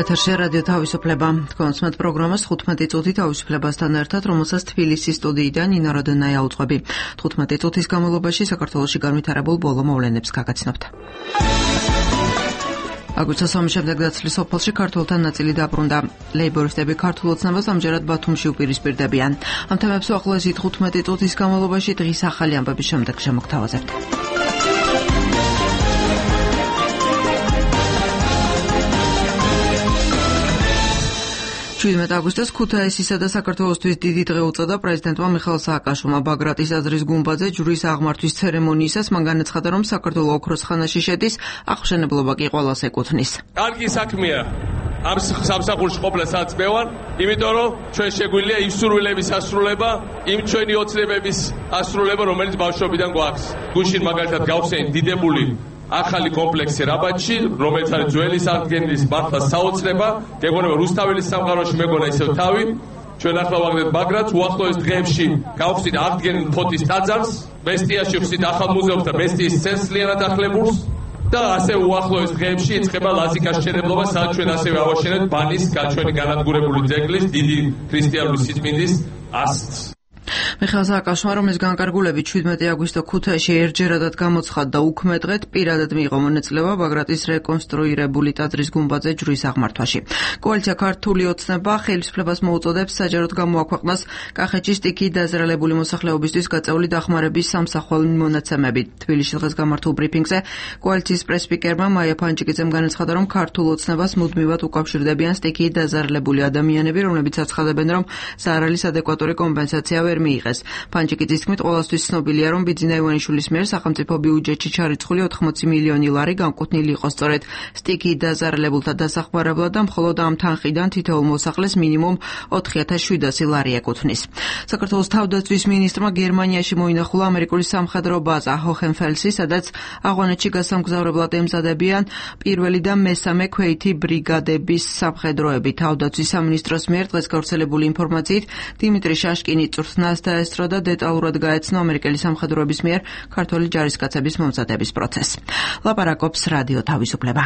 ეთერში რადიო თავისუფლება. კონსმეთ პროგრამას 15 წუთი თავისუფლებასთან ერთად, რომელსაც თბილისის სტუდიიდან ნინა როდონაია უძღვები. 15 წუთის განმავლობაში საქართველოში განვითარებულ ბოლო მოვლენებს გაგაცნობთ. აგვისტოს ომის შემდეგ დაცლის სოფელში ქართველთა ნაწილი დაბრუნდა. ლეიბორისტები ქართულ ოცნებას ამჯერად ბათუმში უპირისპირდებიან. ამ თემებს უახლოესი 15 წუთის განმავლობაში დღის ახალი ამბების შემდეგ შემოგთავაზებთ. 17 აგვისტოს ქუთაისისა და საქართველოსთვის დიდი დღე უწოდა პრეზიდენტმა მიხეილ სააკაშვილმა. ბაგრატის აზრის გუმბათზე ჯვრის აღმართვის ცერემონიისას მან განაცხადა, რომ საქართველო ოქროს ხანაში შედის, აღმშენებლობა კი ყველას ეკუთვნის. კარგი საქმეა ამ სამსახურში ყოფნა სადაც მე ვარ, იმიტომ რომ ჩვენ შეგვიძლია იმ სურვილების ასრულება, იმ ჩვენი ოცნებების ასრულება, რომელიც ბავშვობიდან გვაქვს. გუშინ მაგალითად გავხსენით დიდებული ახალი კომპლექსი რაბატში, რომელიც არის ძველი სარგენდის მართლა საოცნება, გეგონება რუსთაველის სამყაროში მეგონა ისევ თავი. ჩვენ ახლა ვაგდეთ ბაგრატს, უახლოეს დღეებში გავხსნით აღდგენილ ფოტის ტაძარს, მესტიაში ვხსნით ახალ მუზეუმს და მესტიის ცენტრს ახლებურს და ასე უახლოეს დღეებში იწყება ლაზიკას მშენებლობა, სადაც ჩვენ ასევე ავაშენებთ ბანის ჩვენი განადგურებული ძეგლის დიდი ქრისტიანული სიწმინდის ასლს. მიხეილ სააკაშვილმა, რომლის განკარგულებით 17 აგვისტო ქუთაისში ერთჯერადად გამოცხადდა უქმედღეთ, პირადად მიიღო მონაწილეობა ბაგრატის რეკონსტრუირებული ტაძრის გუმბათზე ჯვრის აღმართვაში. კოალიცია ქართული ოცნება ხელისუფლებას მოუწოდებს საჯაროდ გამოაქვეყნას კახეთში სტიქიით დაზარალებული მოსახლეობისთვის გაწეული დახმარების სამსახური მონაცემები. თბილისში დღეს გამართულ ბრიფინგზე კოალიციის პრესსპიკერმა მაია ფანჯიკიძემ განაცხადა, რომ ქართულ ოცნებას მუდმივად უკავშირდებიან სტიქიით დაზარალებული ადამიანები, რომლებიც აცხადებენ, რომ ზარალის ადეკვატური კომპენსაცია ვერ მიიღეს. ფანჯიკიძის თქმით, ყველასთვის ცნობილია, რომ ბიძინა ივანიშვილის მიერ სახელმწიფო ბიუჯეტში ჩარიცხული 80 მილიონი ლარი განკუთვნილი იყო სწორედ სტიქიით დაზარალებულთა დასახმარებლად და მხოლოდ ამ თანხიდან თითოეულ მოსახლეს მინიმუმ 4700 ლარი ეკუთვნის. საქართველოს თავდაცვის მინისტრმა გერმანიაში მოინახულა ამერიკული სამხედრო ბაზა ჰოჰენფელსი, სადაც ავღანეთში გასამგზავრებლად ემზადებიან პირველი და მესამე ქვეითი ბრიგადების სამხედროები. თავდაცვის სამინისტროს მიერ დღეს გავრცელებული ინფორმაციით დიმიტრი შაშკინი წვრთნას დაესწრო და დეტალურად გაეცნო ამერიკელი სამხედროების მიერ ქართველი ჯარისკაცების მომზადების პროცესს. ლაპარაკობს რადიო თავისუფლება.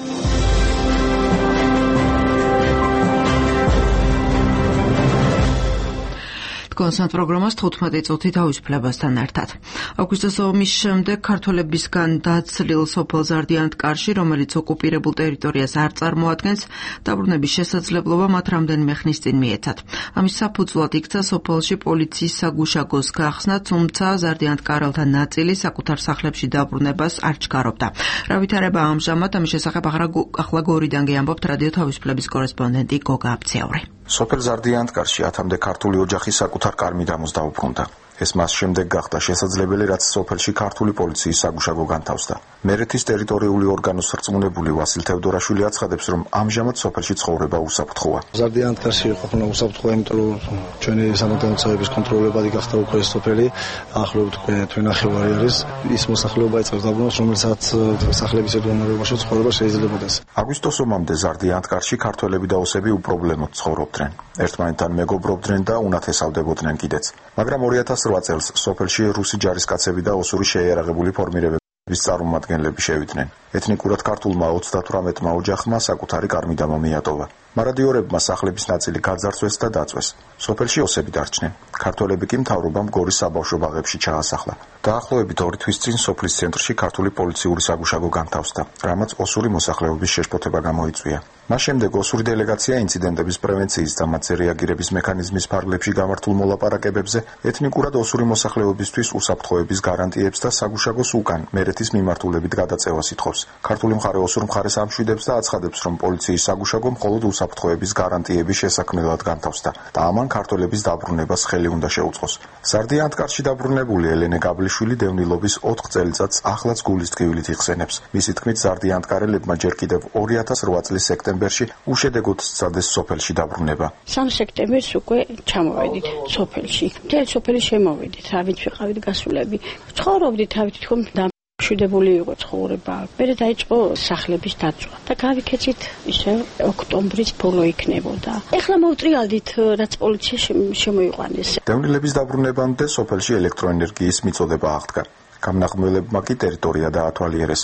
კონსმეთ პროგრამას 15 წუთი თავისუფლებასთან ერთად. აგვისტოს ომის შემდეგ ქართველებისგან დაცლილ სოფელ ზარდიანთკარში, რომელიც ოკუპირებულ ტერიტორიას არ წარმოადგენს, დაბრუნების შესაძლებლობა მათ რამდენიმე ხნის წინ მიეცათ. ამის საფუძვლად იქცა სოფელში პოლიციის საგუშაგოს გახსნა, თუმცა ზარდიანთკარელთა ნაწილი საკუთარ სახლებში დაბრუნებას არ ჩქარობდა. რა ვითარება ამჟამად, ამის შესახებ ახლა გორიდან გეამბობთ რადიო თავისუფლების კორესპონდენტი გოგა აბცეური. სოფელ ზარდიანთკარში ათამდე ქართული ოჯახი საკუთარ კარ-მიდამოს დაუბრუნდა. ეს მას შემდეგ გახდა შესაძლებელი, რაც სოფელში ქართული პოლიციის საგუშაგო განთავსდა. მერეთის ტერიტორიული ორგანოს რწმუნებული ვასილ თევდორაშვილი აცხადებს, რომ ამჟამად სოფელში ცხოვრება უსაფრთხოა. ზარდიანთკარში ყოფნა უსაფრთხოა, იმიტომ რომ ჩვენი სამართალდამცავების კონტროლებადი გახდა უკვე სოფელი, ახლობით უკვე თვენახევარი არის ის მოსახლეობა იწყებს დაბრუნებას, რომელსაც სახლების ერთგვაროვანში ცხოვრება შეიძლებადეს. აგვისტოს ომამდე ზარდიანთკარში ქართველები და ოსები უპრობლემოდ ცხოვრობდნენ. ერთმანეთთან მეგობრობდნენ და უნათესავდებოდნენ კიდეც. მაგრამ 2008 წელს სოფელში რუსი ჯარისკაცები და ოსური შეიარაღებული ფორმირებების წარმომადგენლები შევიდნენ. ეთნიკურად ქართულმა 38-მა ოჯახმა საკუთარი კარ-მიდამო მიატოვა. მარადიორებმა სახლების ნაწილი გაძარცვეს და დაწვეს. სოფელში ოსები დარჩნენ. ქართველები კი მთავრობამ გორის საბავშვო ბაღებში ჩაასახლა. დაახლოებით 2 თვის წინ სოფლის ცენტრში ქართული პოლიციური საგუშაგო განთავსდა, რამაც ოსური მოსახლეობის შეშფოთება გამოიწვია. მას შემდეგ ოსური დელეგაცია ინციდენტების პრევენციის და მათზე რეაგირების მექანიზმის ფარგლებში გამართულ მოლაპარაკებებზე ეთნიკურად ოსური მოსახლეობისთვის უსაფრთხოების გარანტიებს და საგუშაგოს უკან მერეთის მიმართულებით გადაწევას ითხოვს. ქართული მხარე ოსურ მხარეს ამშვიდებს და აცხადებს, რომ პოლიციის საგუშაგო მხოლოდ უსაფრთხოების გარანტიების შესაქმნელად განთავსდა და ამან ქართველების დაბრუნებას ხელი უნდა შეუწყოს. ზარდიანთკარში დაბრუნებული ელენე გაბლიშვილი დევნილობის 4 წელიწადს ახლაც გულის ტკივილით იხსენებს. მისი თქმით, ზარდიანთკარელებმა ჯერ კიდევ 2008 წლის სექტემბერში უშედეგოდ სცადეს სოფელში დაბრუნება. 3 სექტემბერს უკვე ჩამოვედით სოფელში. მთელი სოფელი შემოვედით, ავით ვიყავით გასულები. ცხოვრობდით ავით თქო შვიდებული იყო ცხოვრება. მერე დაიწყო სახლების დაწვა და გავიქეცით ისე ოქტომბრის ბოლო იქნებოდა. ეხლა მოვტრიალდით, რაც პოლიცია შემოიყვანეს. დევნილების დაბრუნებამდე სოფელში ელექტროენერგიის მიწოდება აღდგა. გამნახველებმა კი ტერიტორია დაათვალიერეს.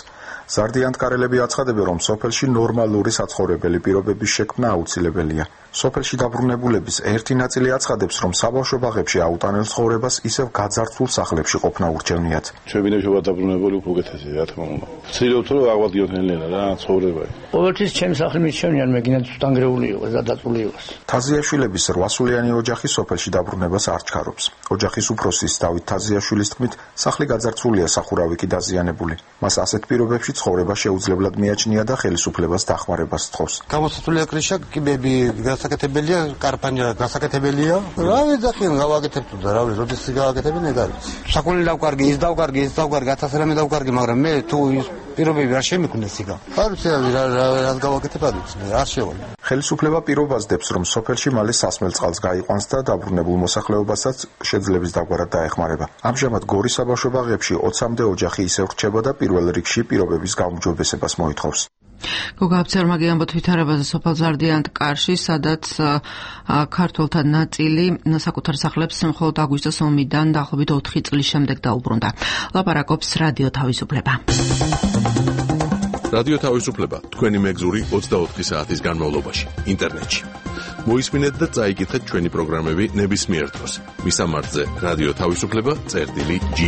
ზარდიანტკარელები აცხადებენ, რომ სოფელში ნორმალური საცხოვრებელი პირობების შექმნა აუცილებელია. სოფელში დაბრუნებულების ერთი ნაწილი აცხადებს, რომ საბავშვო ბაღებში აუტანელ ცხოვრებას ისევ გაძარცვულ სახლებში ყოფნა ურჩევნიათ. ჩვენებშობა დაბრუნებული უფრო უკეთესია, რა თქმა უნდა. ვცდილობთ, რომ აღვადგინოთ რა ცხოვრება. ყოველთვის ჩემს სახლი მიჩვენიან, მეგინათ დანგრეული იყოს და დაწული იყოს. თაზიაშვილების 8-სულიანი ოჯახი სოფელში დაბრუნებას არ ჩქარობს. ოჯახის უფროსის დავით თაზიაშვილის თქმით, სახლი გაძარცვულია, სახურავი კი დაზიანებული. მას ასეთ პირობებში ცხოვრება შეუძლებლად მიაჩნია და ხელისუფლებას დახმარებას სთხოვს. გამოსაცულია კრიშა, კიბები გასაკეთებელია, კარპანია გასაკეთებელია. რა ვიძახიან, გავაკეთებთ და რა ვიცი, როდის გავაკეთებენ ეგ არის. საკული დავკარგი, ის დავკარგი, 1000 რამე დავკარგი, მაგრამ მე თუ ის პირობები არ შემიქმნეს იქა. არ ვიცი რა გავაკეთებ არ ვიცი, არ შევალ. ხელისუფლება პირობაზდებს, რომ სოფელში მალე სასმელწყალს გაიყვანს და დაბრუნებულ მოსახლეობასაც შეძლების დაგვარად დაეხმარება. ამჟამად გორის საბავშვო ბაღებში 20-მდე ოჯახი ისევ რჩება და პირველ რიგში პირობების გაუმჯობესებას მოითხოვს. გოგა აფცერმაგი ამბობთ ვითარებაზე სოფელ ზარდიანტკარში, სადაც ქართველთა ნაწილი საკუთარ სახლებს მხოლოდ აგვისტოს ომიდან დაახლოებით 4 წლის შემდეგ დაუბრუნდა. ლაპარაკობს რადიო თავისუფლება. რადიო თავისუფლება თქვენი მეგზური 24 საათის განმავლობაში ინტერნეტში. მოისმინეთ და წაიკითხეთ ჩვენი პროგრამები ნებისმიერ დროს. მისამართზე რადიო თავისუფლება.ge.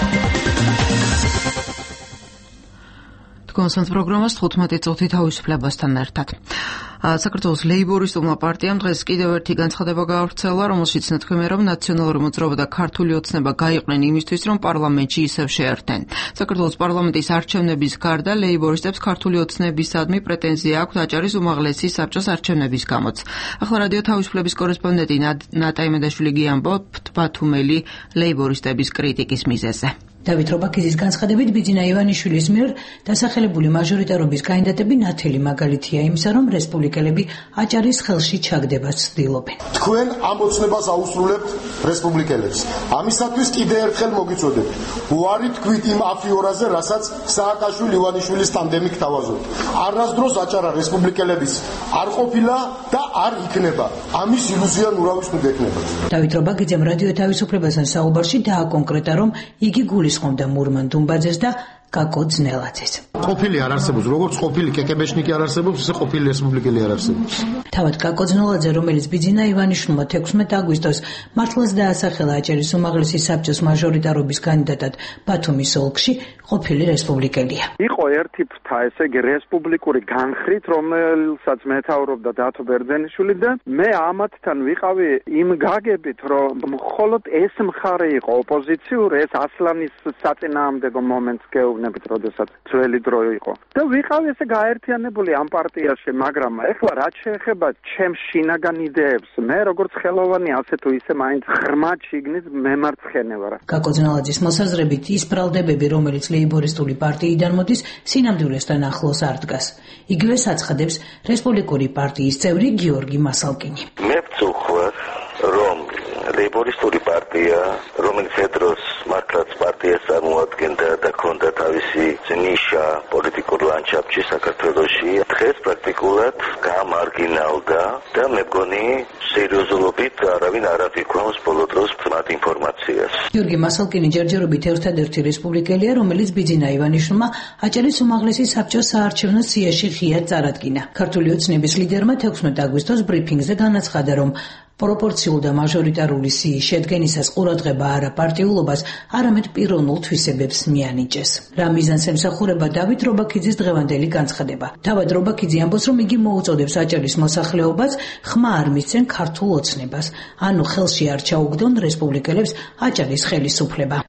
კონსენს პროგრამას 15 წუთი თავისუფლებასთან ერთად. საქართველოს ლეიბორისტულმა პარტიამ დღეს კიდევ ერთი განცხადება გაავრცელა, რომელშიც ნათქვამია, რომ ნაციონალური მოძრაობა და ქართული ოცნება გაიყვნენ იმისთვის, რომ პარლამენტში ისევ შეერთեն. საქართველოს პარლამენტის არჩევნების გარდა ლეიბორისტებს ქართული ოცნებისადმი პრეტენზია აქვთ აჭარის უმაღლესი საბჭოს არჩევნების გამოც. ახლა რადიო თავისუფლების კორესპონდენტი ნატა იმედაშვილი გიამბობთ ბათუმელი ლეიბორისტების კრიტიკის მიზეზზე. დავით რობაქიძის განცხადებით ბიძინა ივანიშვილის მიერ დასახელებული მაჟორიტარობის კანდიდატები ნათელი მაგალითია იმისა, რომ რესპუბლიკელები აჭარის ხელში ჩაგდებას ცდილობენ. თქვენ ამ ოცნებას აუსრულებთ რესპუბლიკელებს. ამისათვის კიდე ერთხელ მოგიწოდებთ. უარი თქვით იმ აფიორაზე, რასაც სააკაშვილი ივანიშვილის ტანდემი გთავაზობთ. არასდროს აჭარა რესპუბლიკელების არ ყოფილა და არ იქნება. ამის ილუზია ნურავის თუ გექნება. დავით რობაქიძემ რადიო თავისუფლებასთან საუბარში დააკონკრეტა, რომ იგი გულისხმობდა მურმან დუმბაძეს და კაკო ძნელაძეს. ყოფილი არ არსებობს, როგორც ყოფილი კეკებეშნიკი არ არსებობს, ისე ყოფილი რესპუბლიკელი არ არსებობს. თავად კაკო ძნელაძე, რომელიც ბიძინა ივანიშვილმა 16 აგვისტოს მართლაც დაასახელა აჭარის უმაღლესი საბჭოს მაჟორიტარობის კანდიდატად ბათუმის ოლქში, ყოფილი რესპუბლიკელია. იყო ერთი ფრთა, ესე იგი რესპუბლიკური განხრით, რომელსაც მეთაურობდა დათო ბერძენიშვილი და მე ამათთან ვიყავი იმ გაგებით, რომ მხოლოდ ეს მხარე იყო ოპოზიციური, ეს ასლანის საწინააღმდეგო მომენტს გეუბნებით, როდესაც ძველი დრო იყო. და ვიყავი ესე გაერთიანებული ამ პარტიაში, მაგრამ ეხლა რაც შეეხება ჩემს შინაგან იდეებს, მე როგორც ხელოვანი ასე თუ ისე მაინც ღრმად შიგნით მემარცხენე ვარ. კაკო ძნელაძის მოსაზრებით ის ბრალდებები, რომელიც ლეიბორისტული პარტიიდან მოდის, სინამდვილესთან ახლოს არ დგას. იგივე საცხადებს რესპუბლიკური პარტიის წევრი გიორგი მასალკინი. მე ვწუხარ, რომ ლეიბორისტული პარტია, რომელიც ედროს მართლაც პარტიას წარმოადგენდა და ჰქონდა თავისი ნიშა პოლიტიკურ ლანდშაფტში საქართველოში, დღეს პრაქტიკულად გამარგინალდა და მე მგონი სერიოზულობით არავინ არ აფიქრავს ბოლო დროს მათ ინფორმაციას. გიორგი მასალკინი ჯერჯერობით ერთადერთი რესპუბლიკელია, რომელიც ბიძინა ივანიშვილმა აჭარის უმაღლესი საბჭოს საარჩევნო სიაში ღიად წარადგინა. ქართული ოცნების ლიდერმა 16 აგვისტოს ბრიფინგზე განაცხადა, რომ პროპორციულ და მაჟორიტარული სიის შედგენისას ყურადღება არა პარტიულობას, არამედ პიროვნულ თვისებებს მიანიჭეს. რა მიზანს ემსახურება დავით რობაქიძის დღევანდელი განცხადება. თავად რობაქიძე ამბობს, რომ იგი მოუწოდებს აჭარის მოსახლეობას ხმა არ მისცენ ქართულ ოცნებას, ანუ ხელში არ ჩაუგდონ რესპუბლიკელებს აჭარის ხელისუფლება.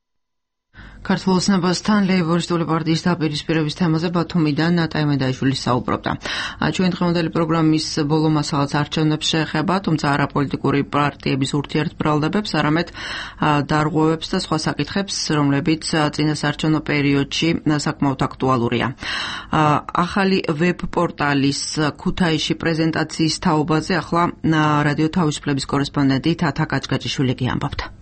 ქართულ ოცნებასთან ლეიბორისტული პარტიის დაპირისპირების თემაზე ბათუმიდან ნატა იმედაშვილი საუბრობდა. ჩვენ დღევანდელი პროგრამის ბოლო მასალას არჩევნებს შეეხება, თუმცა არა პოლიტიკური პარტიების ურთიერთბრალდებებს, არამედ დარღვევებს და სხვა საკითხებს, რომლებიც წინასაარჩევნო პერიოდში საკმაოდ აქტუალურია. ახალი ვებ პორტალის ქუთაისში პრეზენტაციის თაობაზე ახლა რადიო თავისუფლების კორესპონდენტი თათა კაჭკაჭიშვილი გიამბობთ.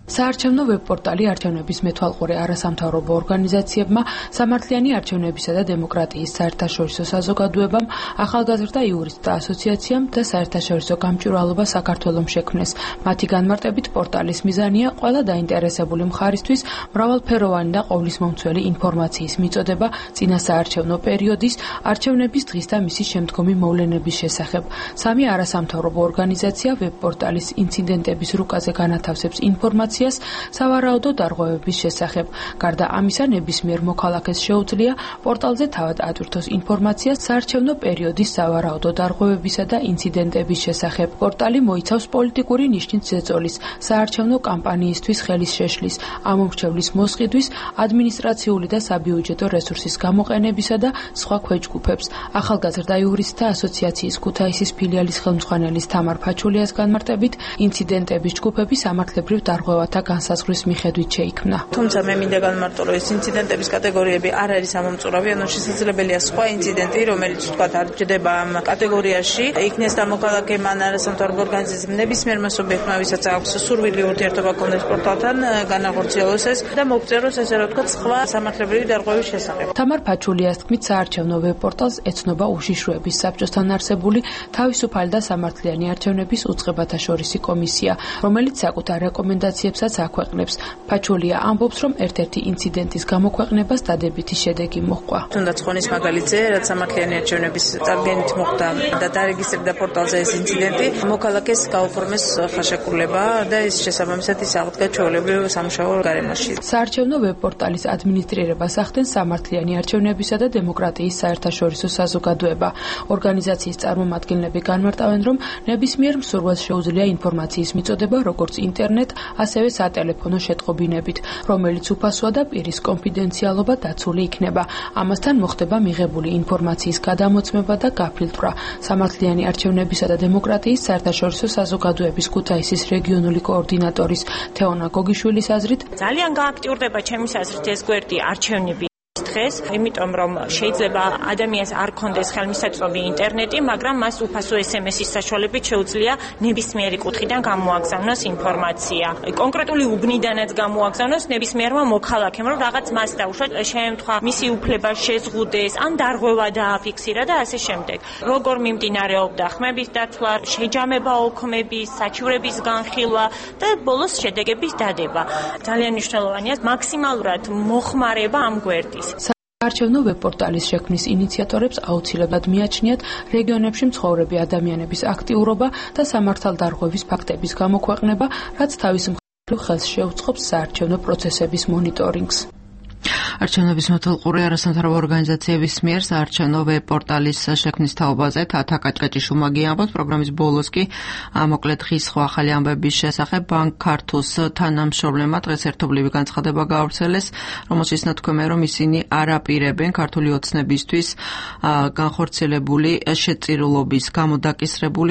საარჩევნო ვებ-პორტალი არჩევნების მეთვალყური არასამთავრობო ორგანიზაციებმა, სამართლიანი არჩევნებისა და დემოკრატიის საერთაშორისო საზოგადოებამ, ახალგაზრდა იურისტთა ასოციაციამ და საერთაშორისო გამჭვირვალობა საქართველოს შექმნეს. მათი განმარტებით პორტალის მიზანია ყველა დაინტერესებული მხარისთვის მრავალფეროვანი და ყოვლისმომცველი ინფორმაციის მიწოდება წინა საარჩევნო პერიოდის, არჩევნების დღის და მისი შემდგომი მოვლენების შესახებ. სამი არასამთავრობო ორგანიზაცია ვებ-პორტალის ინციდენტების რუკაზე განათავსებს ინფორმაციას სავარაუდო დარღვევების შესახებ. გარდა ამისა, ნებისმიერ მოქალაქეს შეუძლია პორტალზე თავად ატვირთოს ინფორმაცია საარჩევნო პერიოდის სავარაუდო დარღვევებისა და ინციდენტების შესახებ. პორტალი მოიცავს პოლიტიკური ნიშნის ზეწოლის, საარჩევნო კამპანიისთვის ხელის შეშლის, ამომრჩევლის მოსყიდვის, ადმინისტრაციული და საბიუჯეტო რესურსის გამოყენებისა და სხვა ქვეჯგუფებს. ახალგაზრდა იურისტთა ასოციაციის ქუთაისის ფილიალის ხელმძღვანელის თამარ ფაჩულიას განმარტებით, ინციდენტების ჯგუფები სამართლებრივ დარღვევათა განსაზღვრის მიხედვით შეიქმნა. თუმცა მე მინდა განმარტო, რომ ეს ინციდენტების კატეგორიები არ არის ამომწურავი, ანუ შესაძლებელია სხვა ინციდენტი, რომელიც თქვათ არ ჯდება ამ კატეგორიაში, იქნეს დამოქალაქე მან არასამთავრობო ორგანიზაციამ ნებისმიერმა სუბიექტმა, ვისაც აქვს სურვილი ურთიერთობა ქონდეს პორტალთან, განახორციელოს ეს და მოგწეროს ესე რომ თქვათ სხვა სამართლებრივი დარღვევის შესახებ. თამარ ფაჩულიას თქმით, საარჩევნო ვებ-პორტალს ეცნობა უშიშროების საბჭოსთან არსებული თავისუფალი და სამართლიანი არჩევნების უწყებათა შორისი კომისია, რომელიც საკუთარ რეკომენდაციებსაც აქვეყნებს. ფაჩულია ამბობს, რომ ერთ-ერთი ინციდენტის გამოქვეყნებას დადებითი შედეგი მოჰყვა. თუნდაც ხონის მაგალითზე, რაც სამართლიანი არჩევნების წარდგენით მოხდა და დარეგისტრირდა პორტალზე ეს ინციდენტი, მოქალაქეს გაუფორმეს ხაშაკურლება და ის შესაბამისად ის აღდგა ჩვეულებრივ სამუშაო გარემოში. საარჩევნო ვებ-პორტალის ადმინისტრირებას ახდენს სამართლიანი არჩევნებისა და დემოკრატიის საერთაშორისო საზოგადოება. ორგანიზაციის წარმომადგენლები განმარტავენ, რომ ნებისმიერ მსურველს შეუძლია ინფორმაციის მიწოდება როგორც ინტერნეტ, ასევე სატელეფონო შეტყობინებით, რომელიც უფასოა და პირის კონფიდენციალობა დაცული იქნება. ამასთან მოხდება მიღებული ინფორმაციის გადამოწმება და გაფილტრვა. სამართლიანი არჩევნებისა და დემოკრატიის საერთაშორისო საზოგადოების ქუთაისის რეგიონული კოორდინატორის თეონა გოგიშვილის აზრით, ძალიან გააქტიურდება ჩემის აზრით ეს გვერდი არჩევნები დღეს, იმიტომ რომ შეიძლება ადამიანს არ კონდეს ხელმისაწვდომი ინტერნეტი, მაგრამ მას უფასო SMS-ის საშუალებით შეუძლია ნებისმიერი კუთხიდან გამოაგზავნოს ინფორმაცია. კონკრეტული უბნიდანაც გამოაგზავნოს ნებისმიერმა მოქალაქემ, რომ რაღაც მას დაუშვათ, შეემთხვა მისი უფლება შეზღუდეს, ან დარღვევა დააფიქსირა და ასე შემდეგ. როგორ მიმდინარეობდა ხმების დათვლა, შეჯამება ოქმების, საჩივრების განხილვა და ბოლოს შედეგების დადება. ძალიან მნიშვნელოვანია მაქსიმალურად მოხმარება ამ გვერდის. საარჩევნო ვებ-პორტალის შექმნის ინიციატორებს აუცილებლად მიაჩნიათ რეგიონებში მცხოვრები ადამიანების აქტიურობა და სამართალდარღვევის ფაქტების გამოქვეყნება, რაც თავის მხრივ ხელს შეუწყობს საარჩევნო პროცესების მონიტორინგს. არჩევნების მეთვალყური არასამთავრობო ორგანიზაციების მიერ საარჩევნო ვებ-პორტალის შექმნის თაობაზე თათა კაჭკაჭიშვილმა გიამბობს. პროგრამის ბოლოს კი მოკლედ ხის სხვა ახალი ამბების შესახებ ბანკ ქართულს თანამშრომლებმა დღეს ერთობლივი განცხადება გაავრცელეს, რომელშიც ნათქვამია, რომ ისინი არ აპირებენ ქართული ოცნებისთვის განხორციელებული შეწირულობის გამო დაკისრებული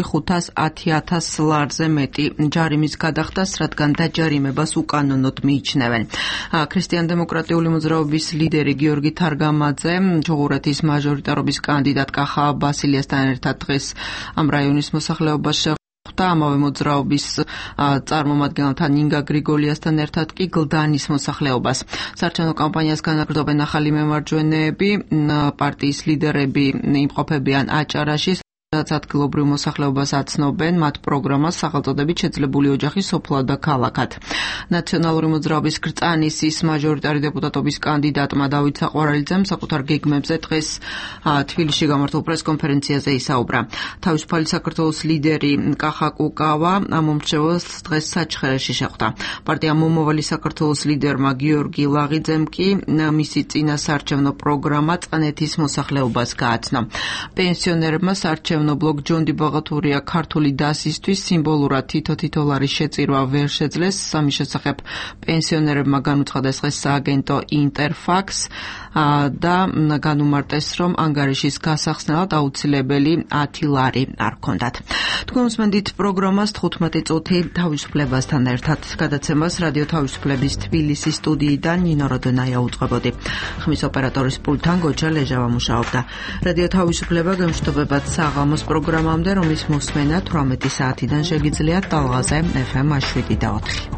510,000 ლარზე მეტი ჯარიმის გადახდას, რადგან დაჯარიმებას უკანონოდ მიიჩნევენ. ქრისტიან-დემოკრატიული მოძრაობის ლიდერი გიორგი თარგამაძე ჯოღურეთის მაჟორიტარობის კანდიდატ კახა ბასილიასთან ერთად დღეს ამ რაიონის მოსახლეობაში და ამავე მოძრაობის წარმომადგენელთან ნინგა გრიგოლიასთან ერთად კი გლდანის მოსახლეობას. საარჩევნო კამპანიას განაგრძობენ ახალი მემარჯვენეები, პარტიის ლიდერები იმყოფებიან აჭარაში, რაც ადგილობრივ მოსახლეობას აცნობენ მათ პროგრამას სახელწოდებით შეძლებული ოჯახი სოფლად და ქალაქად. ნაციონალური მოძრაობის გრწანისის მაჟორიტარი დეპუტატობის კანდიდატმა დავით საყვარალიძემ საკუთარ გეგმებზე დღეს თბილისში გამართულ პრესკონფერენციაზე ისაუბრა. თავისუფალი საქართველოს ლიდერი კახა კუკავა ამომრჩევლს დღეს საჩხერეში შეხვდა. პარტია მომავალი საქართველოს ლიდერმა გიორგი ლაღიძემ კი მისი წინა საარჩევნო პროგრამა წყნეთის მოსახლეობას გააცნო. პენსიონერებმა საარჩევნო ბლოკ ჯონდი ბაღათურია ქართული დასისთვის სიმბოლურად თითო ლარის შეწირვა ვერ შეძლეს. სამის შესახებ პენსიონერებმა განუცხადეს დღეს სააგენტო ინტერფაქს და განუმარტეს, რომ ანგარიშის გასახსნელად აუცილებელი 10 ლარი არ ჰქონდათ. თქვენ უსმენთ პროგრამას 15 წუთი თავისუფლებასთან ერთად. გადაცემას რადიო თავისუფლების თბილისის სტუდიიდან ნინო როდონაია უწყებოდი. ხმის ოპერატორის პულტთან გოჩა ლეჟავა მუშაობდა. რადიო თავისუფლება გემშვიდობებად საღამოს პროგრამამდე, რომლის მოსმენა 18 საათიდან შეგიძლიათ ტალღაზე FM 7 და 4.